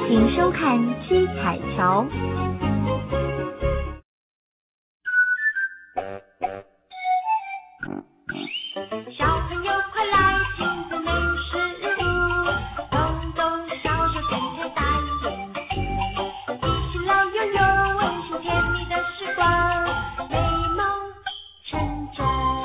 请收看七彩桥。 小朋友快来亲子美食屋，动动小手点开大眼睛，一起来拥有温馨甜蜜的时光，美梦成真。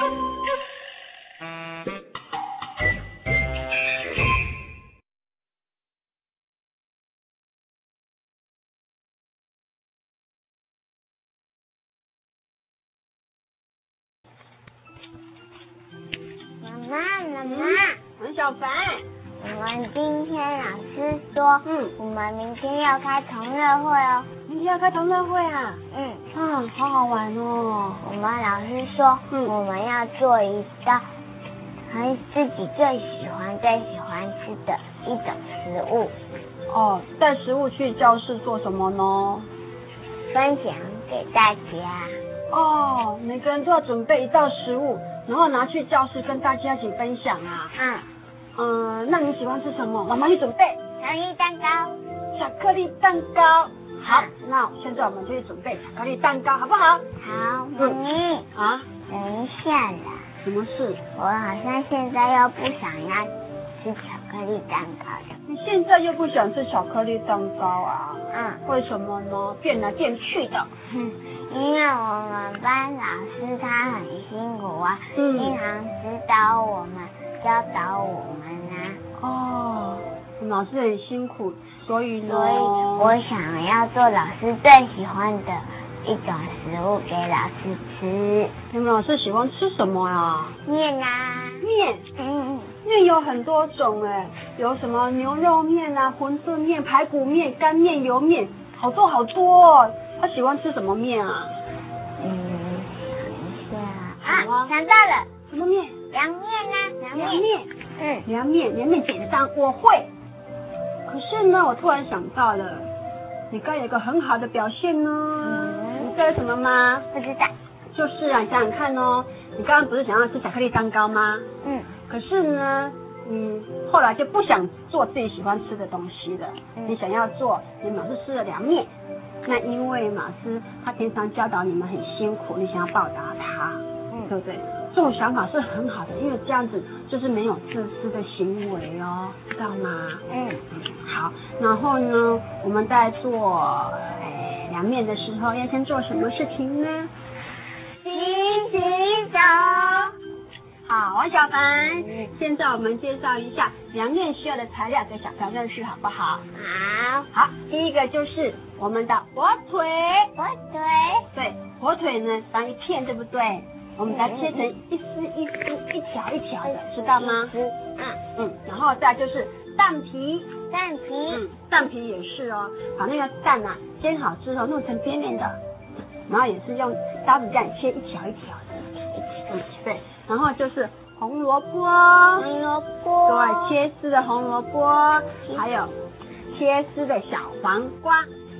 妈妈， 王小凡， 我们今天老师说，我们明天要开同乐会哦。 明天要开同乐会啊？好好玩哦。 我们老师说，我们要做一道自己最喜欢吃的一种食物。 哦，带食物去教室做什么呢？ 分享给大家。 哦，每个人都要准备一道食物，然后拿去教室跟大家一起分享啊。那你喜欢吃什么？妈妈去准备。 巧克力蛋糕。 巧克力蛋糕。好，那现在我们就去准备巧克力蛋糕，好不好？ 好，妈咪。 啊？ 等一下啦。 什么事？ 我好像现在又不想要吃巧克力蛋糕了。 你现在又不想吃巧克力蛋糕啊？为什么呢？变来变去的。 因为我们班老师他很辛苦啊，经常指导我们、教导我们啊。 哦，老师很辛苦，所以呢？ 所以我想要做老师最喜欢的一种食物给老师吃。 你们老师喜欢吃什么啊？ 面啊。 面。面有很多种有什么牛肉面啊、馄饨面、排骨面、干面、油面，好多好多哦。他喜欢吃什么面啊？ 想一下想到了， 什么面？ 凉面啊， 凉面简单，我会。可是呢，我突然想到了，你刚有一个很好的表现呢。你知道什么吗？ 不知道。 就是啊，你想想看哦，你刚刚不是想要吃巧克力蛋糕吗？可是呢，你后来就不想做自己喜欢吃的东西了，你想要做你们老师吃的凉面。那因为老师他平常教导你们很辛苦，你想要报答他，对不对？这种想法是很好的，因为这样子就是没有自私的行为哦，知道吗？好，然后呢，我们在做凉面的时候要先做什么事情呢？ 洗手。 好，王小凡，现在我们介绍一下凉面需要的材料给小朋友认识，好不好？好，第一个就是我们的火腿。对，火腿呢当一片，对不对？我们把它切成一丝一丝、一条一条的，知道吗？然后再就是蛋皮。蛋皮也是哦，把那个蛋啊煎好之后弄成扁扁的，然后也是用刀子这样切一条一条的。对。然后就是红萝卜，对，切丝的红萝卜，还有切丝的小黄瓜，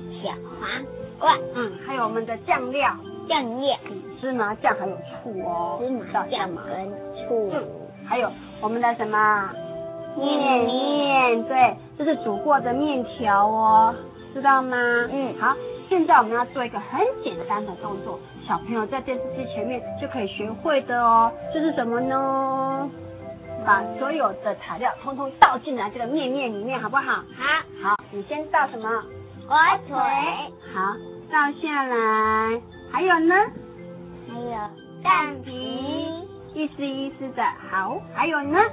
还有我们的酱料，芝麻酱还有醋哦， 芝麻酱跟醋， 还有我们的什么面，对，这是煮过的面条哦，知道吗？好，现在我们要做一个很简单的动作，小朋友在电视机前面就可以学会的哦。这是什么呢？把所有的材料通通倒进来这个面里面，好不好？好，你先倒什么？ 火腿。 好，倒下来。还有呢？ 还有蛋皮， 一丝一丝的。好，还有呢？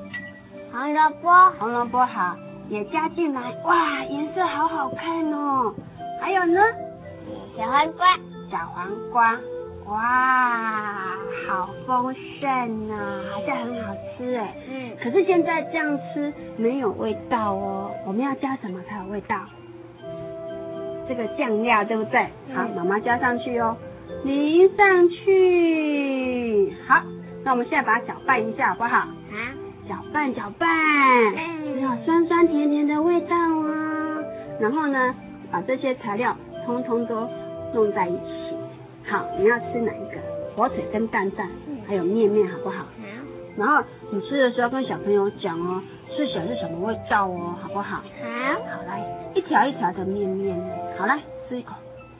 红萝卜好，也加进来。哇，颜色好好看哦。还有呢？ 小黄瓜， 哇，好丰盛啊，好像很好吃哎。可是现在这样吃没有味道哦，我们要加什么才有味道？这个酱料对不对？好，妈妈加上去哦，淋上去。好，那我们现在把它搅拌一下好不好？搅拌，有酸酸甜甜的味道啊。然后呢，把这些材料通通都弄在一起。好，你要吃哪一个？火腿跟蛋，还有面好不好？然后你吃的时候跟小朋友讲哦， 是喜欢吃什么味道哦，好不好？ 好， 好，来一条一条的面面，好来吃一口。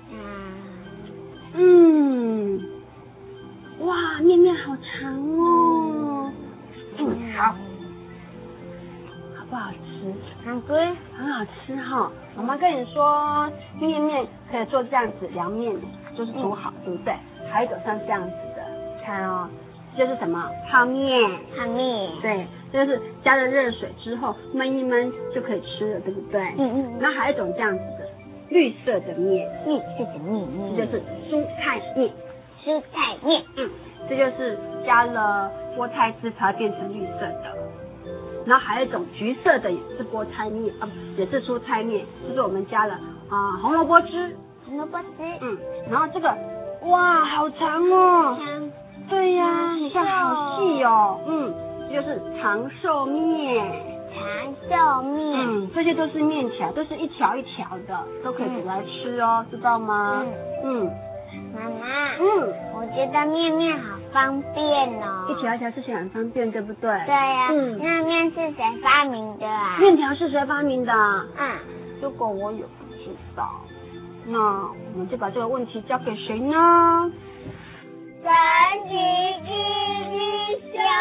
哇，面面好长哦。好，好不好吃？ 好吃， 很好吃哈。妈妈跟你说，面面可以做这样子凉面，就是煮好，对不对？还有一种像这样子的，看哦，这就是什么泡面？ 泡面， 对，这就是加了热水之后焖一焖就可以吃了，对不对？然后还有一种这样子的绿色的面， 绿色的面， 这就是蔬菜面。 蔬菜面， 这就是加了菠菜汁才会变成绿色的。然后还有一种橘色的也是菠菜面也是蔬菜面，就是我们加了红萝卜汁。 红萝卜汁， 然后这个哇好长哦， 长， 对呀，你看好细哦，这就是长寿面。 长寿面， 这些都是面条，都是一条一条的，都可以煮来吃哦，知道吗？ 妈妈，我觉得面面好方便哦， 一条一条吃起来很方便，对不对？ 对呀，那面是谁发明的啊？ 面条是谁发明的？ 如果我也不知道，那我们就把这个问题交给谁呢？ 神奇记忆秀。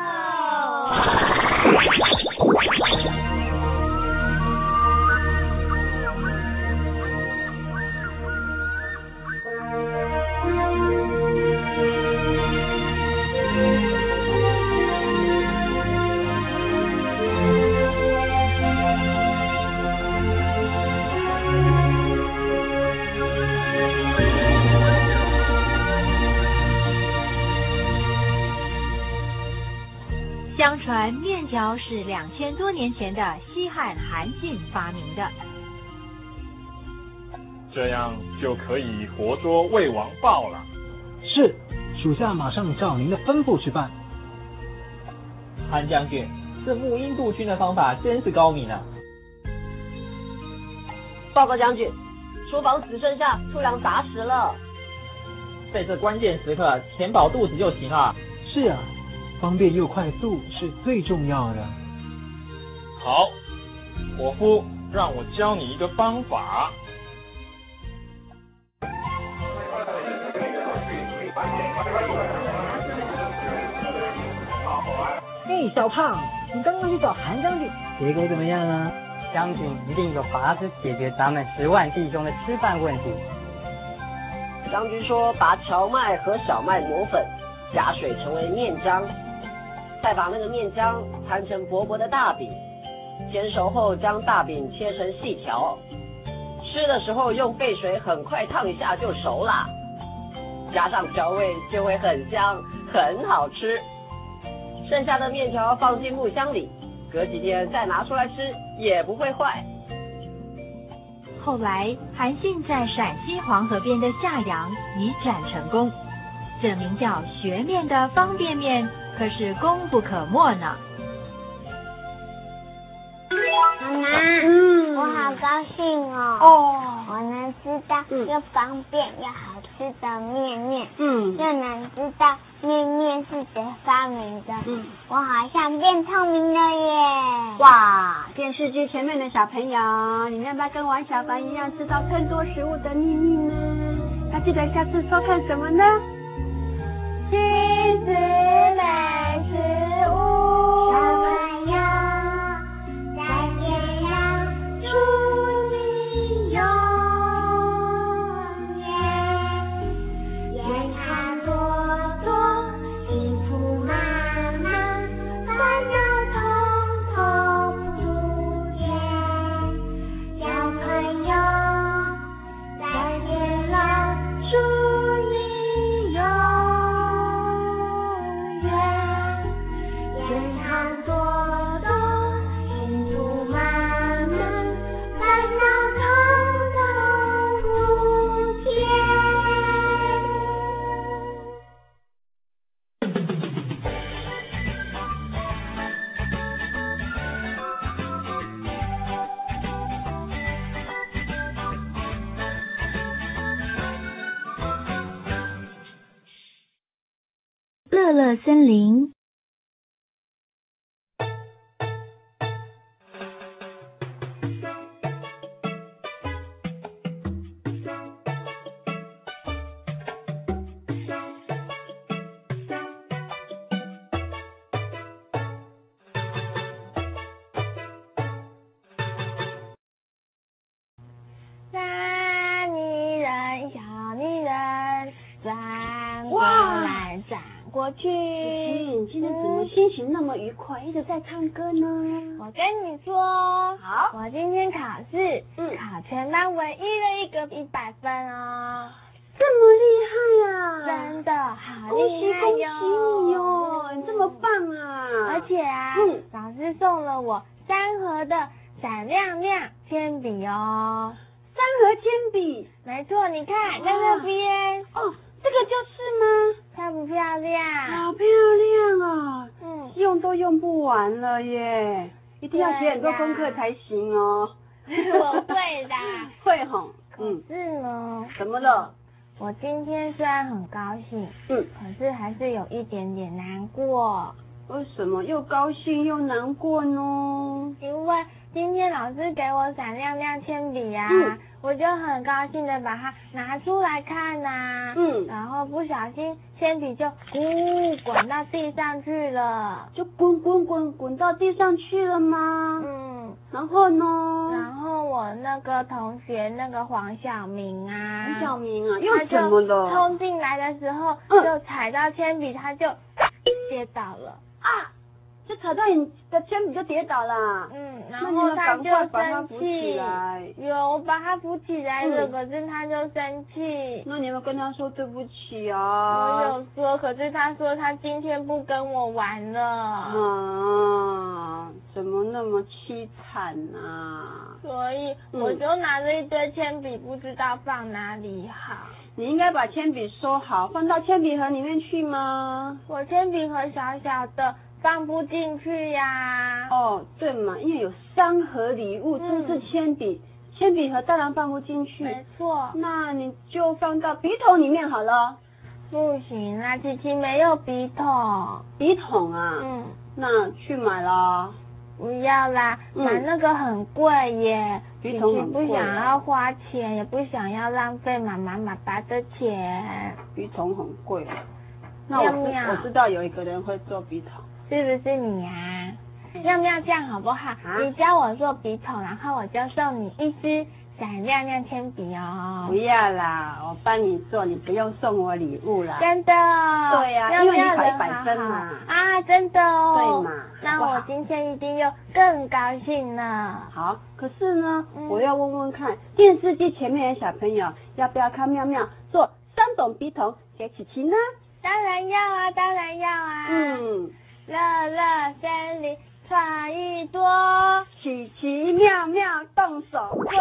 相传面条是2000多年前的西汉韩信发明的， 这样就可以活捉魏王豹了。 是，属下马上照您的吩咐去办。 韩将军，这木鹰渡军的方法真是高明啊！ 报告将军，厨房只剩下粗粮杂食了， 在这关键时刻填饱肚子就行了。 是啊，方便又快速是最重要的。 好，伙夫，让我教你一个方法。 嘿，小胖，你刚刚去找韩将军，结果怎么样啊？ 将军一定有法子解决咱们10万弟兄的吃饭问题。 将军说，把荞麦和小麦磨粉，加水成为面浆，再把那个面浆摊成薄薄的大饼，煎熟后将大饼切成细条，吃的时候用沸水很快烫一下就熟啦，加上调味就会很香，很好吃。剩下的面条放进木箱里，隔几天再拿出来吃也不会坏。 后来韩信在陕西黄河边的夏阳一战成功，这名叫学面的方便面可是功不可没呢。 妈妈，我好高兴哦！我能吃到又方便又好吃的面面，又能知道面面是谁发明的，我好像变聪明了耶！ 哇，电视机前面的小朋友，你们要不要跟王小凡一样知道更多食物的秘密呢？要记得下次收看什么呢？ 亲子美食屋，小朋友再见呀，祝你永远健康多多，幸福满满，烦恼统统不见。小朋友再见了，祝你永远健康多多，幸福满满，烦恼统统不见。 乐乐森林。 过去。 你今天怎么心情那么愉快，一直在唱歌呢？ 我跟你说， 好， 我今天考试，考全班唯一的一个100分哦。 这么厉害啊！ 真的好恭喜厉害恭喜你哦，你这么棒啊！ 而且啊，老师送了我3盒的闪亮亮铅笔哦。 3盒铅笔？ 没错，你看在那边。 哦，这个就是吗？ 漂不漂亮？ 好漂亮啊！用都用不完了耶，一定要写很多功课才行哦。 我会的。 会吼。 可是呢？ 怎么了？ 我今天虽然很高兴，可是还是有一点点难过。 为什么又高兴又难过呢？ 因为今天老师给我闪亮亮铅笔啊，我就很高兴的把它拿出来看啊，然后不小心铅笔就滚到地上去了， 就滚到地上去了吗？然后呢？ 然后我那个同学那个黄晓明啊， 又怎么了？ 他就冲进来的时候，就踩到铅笔，他就跌倒了啊！就踩到你的铅笔就跌倒了。 然后他就生气。 有， 我把他扶起来了，可是他就生气。 那你有没有跟他说对不起啊？ 我有说，可是他说他今天不跟我玩了。 啊，怎么那么凄惨啊？ 所以我就拿着一堆铅笔，不知道放哪里好。 你应该把铅笔收好，放到铅笔盒里面去吗？ 我铅笔盒小小的，放不进去呀。 哦，对嘛，因为有3盒礼物，都是铅笔，铅笔盒当然放不进去。 没错。 那你就放到笔筒里面好了。 不行啦，琪琪没有笔筒。 笔筒啊？那去买啦。 不要啦，买那个很贵耶。 笔筒很贵。 不想要花钱，也不想要浪费妈妈爸爸的钱。 笔筒很贵。那我知道有一个人会做笔筒。 是不是你啊？妙妙，这样好不好？你教我做笔筒，然后我就送你一支闪亮亮铅笔哦。 不要啦，我帮你做，你不用送我礼物啦。 真的哦？ 对呀，因为你考100分嘛。 啊，真的哦。 对嘛。 那我今天一定又更高兴了。 好，可是呢，我要问问看，电视机前面的小朋友要不要看妙妙做3种笔筒给琪琪呢？ 当然要啊，当然要啊。乐乐森林创意多， 琪琪妙妙动手做。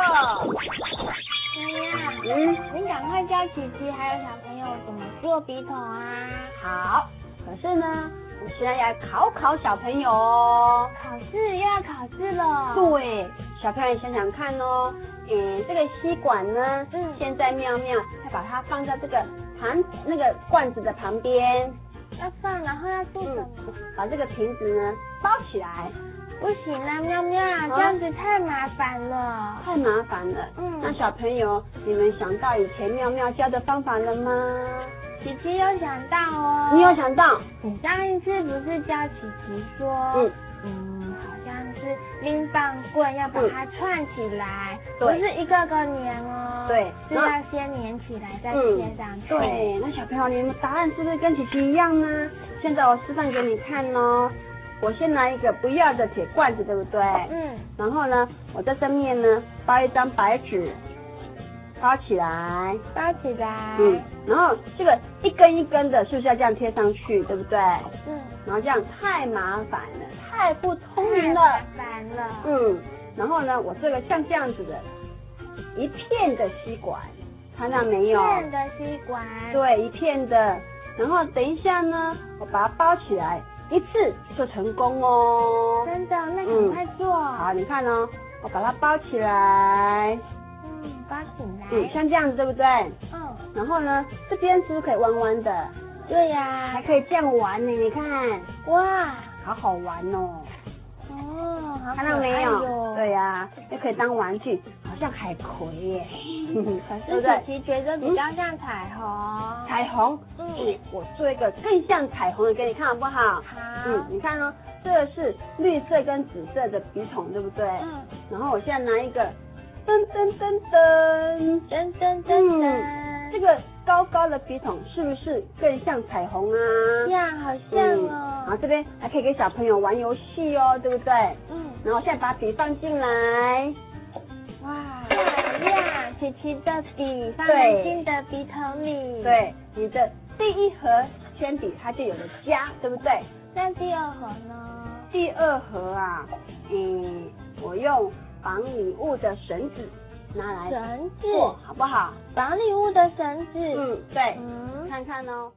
你赶快教琪琪还有小朋友怎么做笔筒啊。 好，可是呢，我现在要考小朋友哦。 考试又要考试了。 对，小朋友想想看哦，这个吸管呢，现在妙妙要把它放在这个那个罐子的旁边。 要放，然后要做什么？ 把这个瓶子呢包起来。 不行啊，妙妙，这样子太麻烦了。 太麻烦了。那小朋友，你们想到以前妙妙教的方法了吗？ 琪琪有想到哦。 你有想到？ 你上一次不是教琪琪说，好像是拎棒棍要把它串起来，不是一个个粘哦。 对， 是要先粘起来再贴上去。 对，那小朋友，你们答案是不是跟琪琪一样呢？现在我示范给你看哦。我先拿一个不要的铁罐子，对不对？然后呢，我在上面呢包一张白纸，包起来。然后这个一根一根的，是不是要这样贴上去，对不对？然后这样太麻烦了，太不聪明了。然后呢，我这个像这样子的一片的吸管，看到没有？ 一片的吸管。 对，一片的。然后等一下呢，我把它包起来，一次就成功哦。 真的，那赶快做。 好，你看哦，我把它包起来。 包起来。 像这样子，对不对？然后呢，这边是不是可以弯弯的？ 对呀。 还可以这样玩呢，你看。 哇， 好好玩哦。 好看到没有？对呀，又可以当玩具，好像海葵耶。 可是琪琪觉得比较像彩虹。 彩虹？我做一个更像彩虹的给你看好不好？ 好。 你看哦，这个是绿色跟紫色的笔筒，对不对？然后我现在拿一个噔噔噔噔， 噔噔噔噔， 这个高高的笔筒是不是更像彩虹啊？ 呀，好像哦。 好，这边还可以给小朋友玩游戏哦，对不对？然后现在把笔放进来。哇呀，琪琪的笔放进的笔筒里。 对，你的第一盒铅笔它就有了家，对不对？ 那第二盒呢？ 第二盒啊，我用绑礼物的绳子拿来做，好不好？ 绑礼物的绳子。 对。看看哦。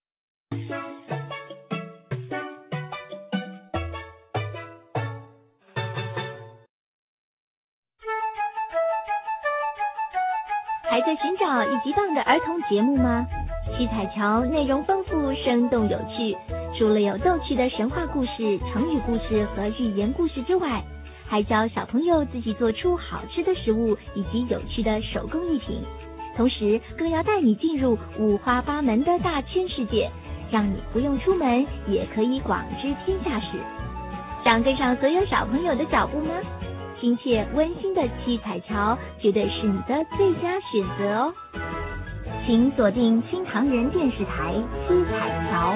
还在寻找一级棒的儿童节目吗？七彩桥内容丰富，生动有趣。除了有逗趣的神话故事、成语故事和寓言故事之外，还教小朋友自己做出好吃的食物以及有趣的手工艺品。同时，更要带你进入五花八门的大千世界，让你不用出门也可以广知天下事。想跟上所有小朋友的脚步吗？亲切温馨的七彩桥绝对是你的最佳选择哦！请锁定新唐人电视台七彩桥。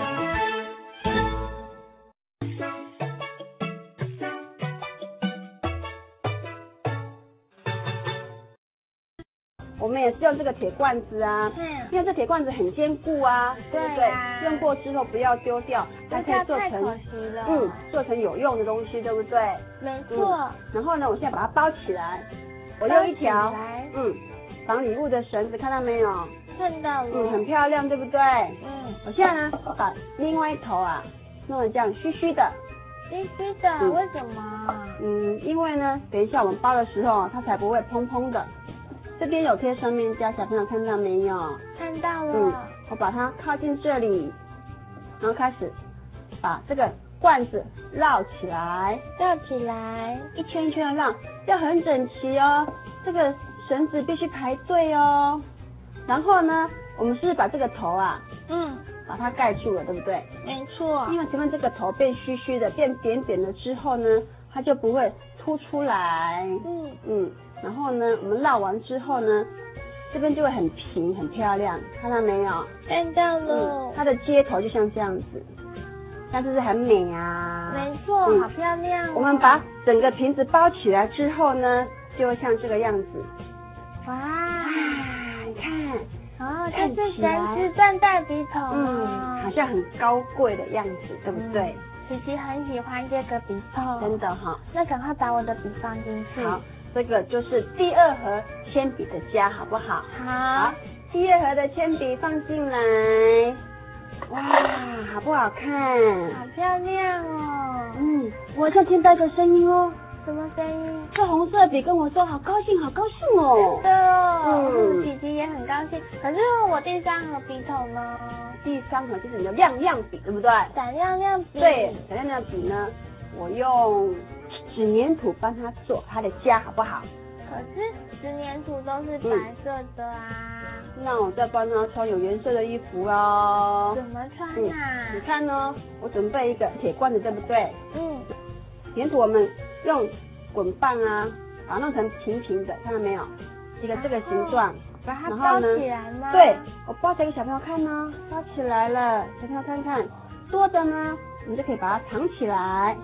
我们也是用这个铁罐子啊，因为这铁罐子很坚固啊，对不对？用过之后不要丢掉，它可以做成做成有用的东西，对不对？ 没错。 然后呢，我现在把它包起来，我用一条绑礼物的绳子，看到没有？ 看到了。 很漂亮，对不对？我现在呢，把另外一头啊弄得这样虚虚的。 虚虚的，为什么？ 因为呢，等一下我们包的时候，它才不会蓬蓬的。这边有贴双面胶，小朋友看到没有？ 看到了。 我把它靠近这里，然后开始把这个罐子绕起来，一圈一圈的绕，要很整齐哦。这个绳子必须排队哦。然后呢，我们是不是把这个头啊，把它盖住了，对不对？ 没错。 因为前面这个头变虚虚的，变扁扁了之后呢，它就不会凸出来。然后呢，我们绕完之后呢，这边就会很平很漂亮，看到没有？ 看到了。 它的接头就像这样子，那是不是很美啊？ 没错，好漂亮。 我们把整个瓶子包起来之后呢，就会像这个样子。 哇， 你看， 这是神之钻带笔筒好像很高贵的样子，对不对？ 琪琪很喜欢这个笔筒， 真的哈。 那赶快把我的笔放进去。 好。这个就是第二盒铅笔的家，好不好？ 好， 第二盒的铅笔放进来，哇，好不好看？ 好漂亮哦。 我好像听到一个声音哦。 什么声音？ 这红色笔跟我说好高兴，好高兴哦。 真的哦。琪琪也很高兴。可是我第三盒笔筒呢？ 第三盒就是你的亮亮笔，对不对？ 闪亮亮笔。 对，闪亮亮笔呢，我用纸粘土帮它做它的家，好不好？ 可是纸粘土都是白色的啊。 那我再帮它穿有颜色的衣服哦。 怎么穿啊？ 你看呢，我准备一个铁罐子，对不对？粘土我们用滚棒啊，把它弄成平平的，看到没有？一个这个形状， 把它包起来吗？ 对，我包起来给小朋友看呢，包起来了，小朋友看看，多的呢，我们就可以把它藏起来，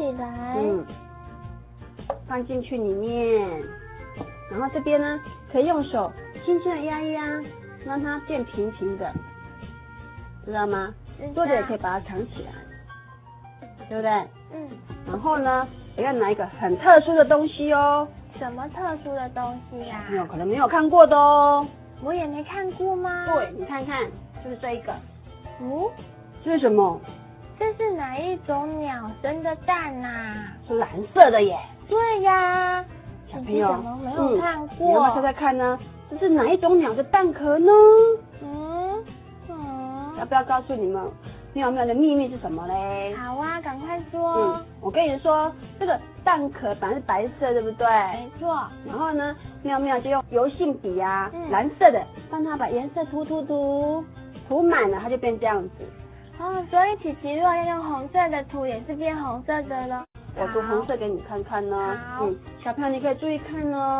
放进去里面，然后这边呢，可以用手轻轻的压一压，让它变平平的，知道吗？多的也可以把它藏起来，对不对？然后呢，我要拿一个很特殊的东西哦。 什么特殊的东西呀？ 你有可能没有看过的哦。 我也没看过吗？ 对，你看看，就是这一个。这是什么？ 这是哪一种鸟生的蛋啊？ 是蓝色的耶。 对呀， 小朋友怎么没有看过？ 你要不要猜猜看呢？这是哪一种鸟的蛋壳呢？要不要告诉你们妙妙的秘密是什么嘞？ 好啊，赶快说。 我跟你说，这个蛋壳本来是白色，对不对？ 没错。 然后呢，妙妙就用油性笔啊，蓝色的，帮它把颜色涂满了，它就变这样子。 所以琪琪如果要用红色的涂，也是变红色的了。 我涂红色给你看看呢。小朋友你可以注意看哦。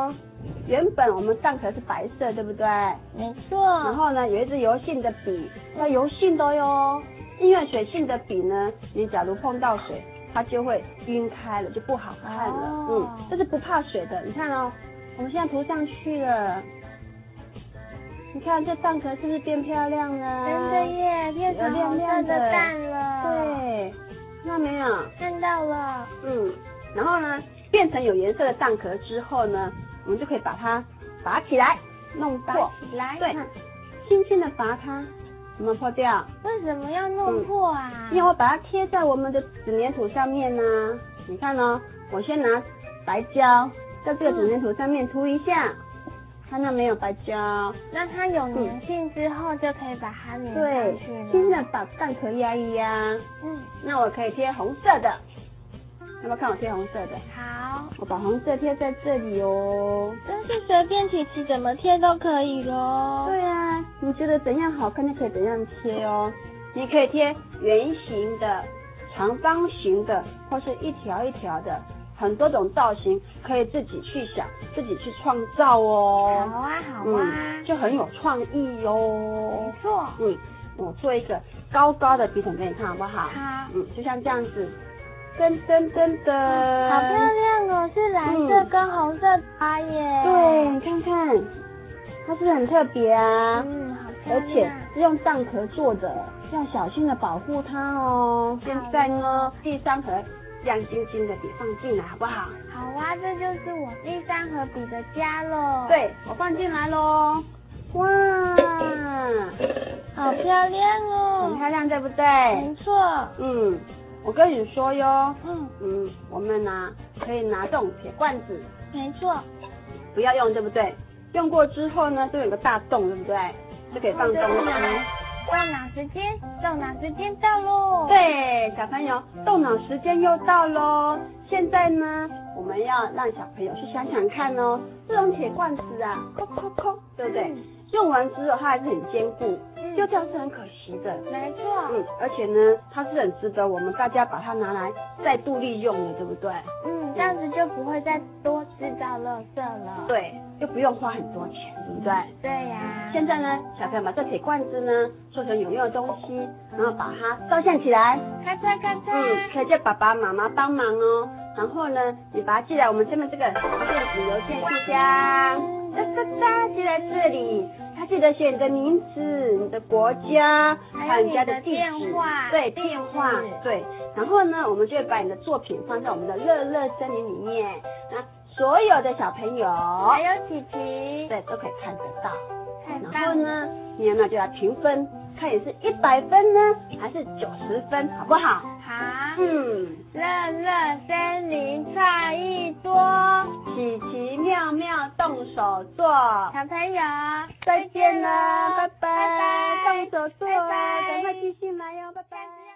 原本我们蛋壳是白色，对不对？ 没错。 然后呢，有一支油性的笔，要油性的哟。因为水性的笔呢，你假如碰到水，它就会晕开了，就不好看了。这是不怕水的。你看哦，我们现在涂上去了。你看这蛋壳是不是变漂亮了？ 真的耶，变成红色的蛋了。 对，看到没有？ 看到了。 然后呢，变成有颜色的蛋壳之后呢，我们就可以把它拔起来，弄破。 拔起来。 对，轻轻的拔它，有没有破掉？ 为什么要弄破啊？ 因为我把它贴在我们的纸粘土上面呢。你看哦，我先拿白胶在这个纸粘土上面涂一下。看到没有白胶？ 那它有粘性之后，就可以把它粘上去了。 对，轻轻的把蛋壳压一压。那我可以贴红色的，要不要看我贴红色的？ 好， 我把红色贴在这里哦。 真是随便琪琪怎么贴都可以咯。 对啊，你觉得怎样好看就可以怎样贴哦。你可以贴圆形的、长方形的，或是一条一条的。很多种造型可以自己去想，自己去创造哦。 好啊，好啊， 就很有创意哟。 没错。 我做一个高高的笔筒给你看好不好？ 好。 就像这样子，噔噔噔噔。 好漂亮哦，是蓝色跟红色搭耶。 对，你看看，它是不是很特别啊？ 好漂亮。 而且是用蛋壳做的，要小心的保护它哦。现在呢，第3盒。亮晶晶的笔放进来好不好？ 好啊，这就是我第3盒笔的家咯。 对，我放进来咯。哇， 好漂亮哦！ 很漂亮，对不对？ 没错。 我跟你说哟。我们呢可以拿这种铁罐子。 没错。 不要用，对不对？用过之后呢，就有个大洞，对不对？就可以放东西。 动脑时间到喽！ 对，小朋友，动脑时间又到喽。现在呢，我们要让小朋友去想想看哦，这种铁罐子啊，扣扣扣，对不对？用完之后它还是很坚固，丢掉是很可惜的。 没错。 而且呢，它是很值得我们大家把它拿来再度利用的，对不对？ 这样子就不会再多制造垃圾了。 对，又不用花很多钱，对不对？ 对呀。 现在呢，小朋友把这铁罐子呢做成有用的东西，然后把它照相起来， 咔嚓咔嚓。 可以叫爸爸妈妈帮忙哦。然后呢，你把它寄来我们这边这个电子邮件信箱，寄来这里。他记得写你的名字、你的国家，还有你家的地址，对，电话，对。然后呢，我们就会把你的作品放在我们的乐乐森林里面，那所有的小朋友， 还有琪琪， 对，都可以看得到。然后呢，你有没有就要评分，看你是100分呢，还是90分，好不好？ 好。乐乐森林创意多， 奇奇妙妙动手做， 小朋友再见了，拜拜，动手做，赶快继续来哟，拜拜。